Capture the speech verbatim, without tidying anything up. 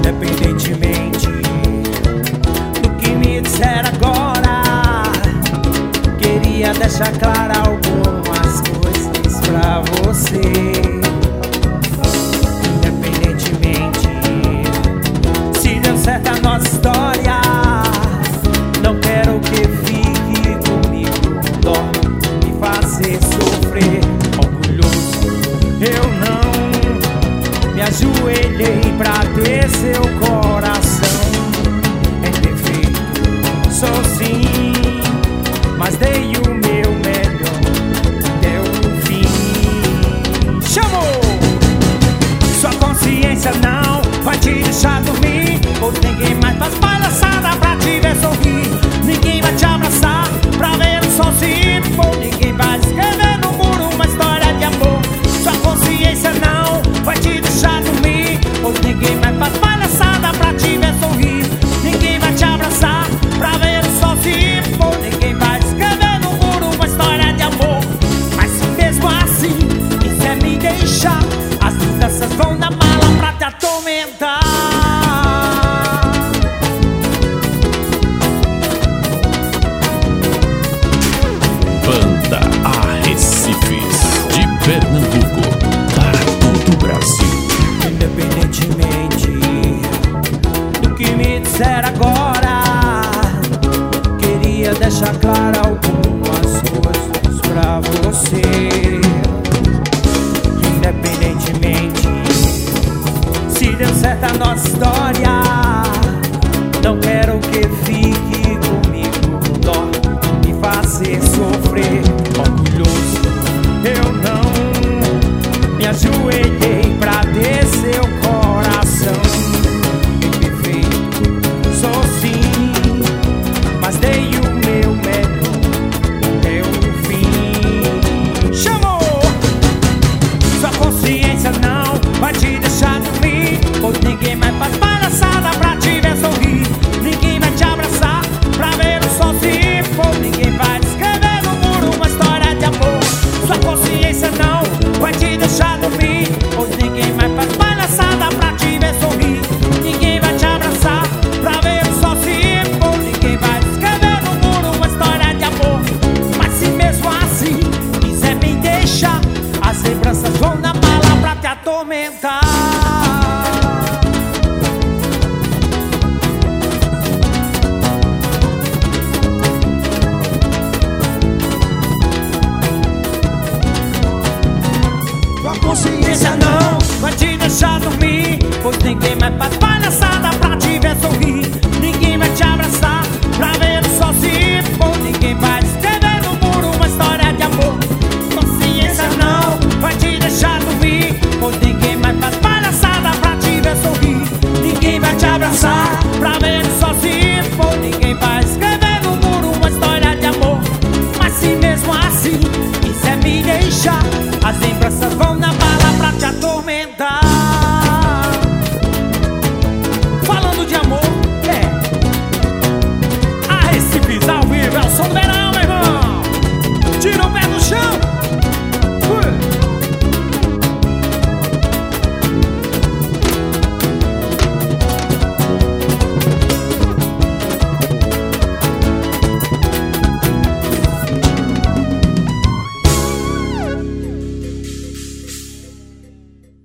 Independentemente do que me disser agora, queria deixar claro algumas coisas pra você. Independentemente se deu certo a nossa história, não quero que fique comigo com dó, me fazer sofrer. Orgulhoso, eu não me ajoelhei pra ter seu coração. É perfeito, sou sim, mas dei o meu melhor até o fim. Chamou! Sua consciência não vai te deixar dormir, pois ninguém mais faz palhaçada pra te ver sorrir. Ninguém vai te abraçar pra ver o sol se pôr. Ninguém vai escrever no muro uma história de amor. Sua consciência não vai te deixar dormir, pois ninguém mais faz palhaçada pra te ver sorrir. Ninguém vai te abraçar pra ver o sol se pôr. Ninguém vai escrever no muro uma história de amor. Mas se mesmo assim quiser me deixar, as lembranças vão na mala pra te atormentar. Banda Arrecifes de Pernambuco para todo o Brasil. Independentemente do que me disser agora, queria deixar claro algumas coisas pra você. Independentemente se deu certo a nossa história, não quero que fique comigo com dó, me fazer sofrer. Orgulhoso, eu não me ajoelhei pra ter seu coração. Perfeito, sou sim, mas dei o meu melhor até o fim. Chamou! Sua consciência não vai te deixar dormir, pois ninguém mais faz palhaçada pra te ver sorrir. Ninguém vai te abraçar pra ver o sol se pôr. Ninguém vai escrever no muro uma história de amor. Sua consciência não vai te deixar dormir, pois ninguém mais faz palhaçada pra te ver sorrir. Ninguém vai te abraçar pra ver o sol se pôr. Ninguém vai escrever no muro uma história de amor. Mas se mesmo assim quiser me deixar, as lembranças vão na mala pra te atormentar. Sua consciência não vai te deixar dormir, pois ninguém mais faz palhaçada